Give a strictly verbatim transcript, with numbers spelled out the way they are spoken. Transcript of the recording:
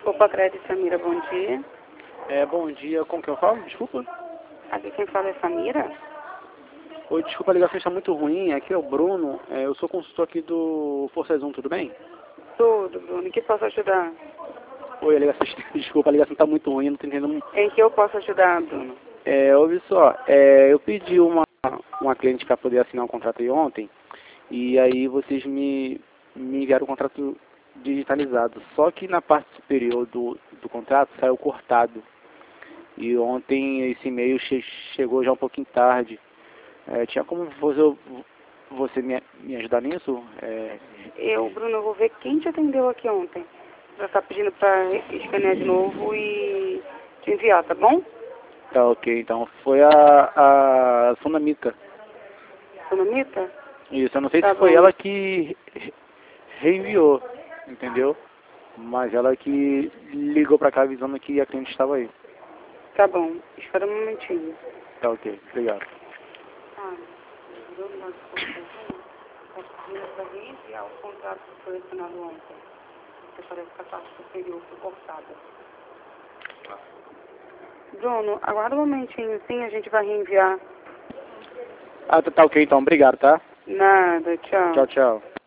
Desculpa, Crédito Samira, bom dia. É, bom dia, com quem eu falo? Desculpa. Aqui quem fala é Samira? Oi, desculpa, a ligação está muito ruim, aqui é o Bruno, é, eu sou consultor aqui do Força Zoom, tudo bem? Tudo, Bruno. Em que posso ajudar? Oi, a ligação, desculpa, a ligação está muito ruim, eu não estou entendendo. Em que eu posso ajudar, Bruno? É, ouve só, é, eu pedi uma, uma cliente para poder assinar um contrato aí ontem, e aí vocês me, me enviaram o contrato digitalizado, só que na parte superior do, do contrato saiu cortado. E ontem esse e-mail che chegou já um pouquinho tarde. É, tinha como você, você me, me ajudar nisso? É... Eu, Bruno, eu vou ver quem te atendeu aqui ontem. Já tá pedindo pra escanear de novo e te enviar, tá bom? Tá, ok. Então foi a, a Sunamita. Sunamita? Isso, eu não sei Tá se foi bom. ela que re- reenviou, entendeu? Mas ela que ligou pra cá avisando que a cliente estava aí. Tá bom. Espera um momentinho. Tá, ok. Obrigado. Ah, Bruno, nós estamos pedindo pra reenviar o contrato que foi assinado ontem. Porque parece que a parte superior foi cortada. Bruno, aguarda um momentinho, sim, a gente vai reenviar. Ah, tá, tá ok então. Obrigado, tá? Nada, tchau. Tchau, tchau.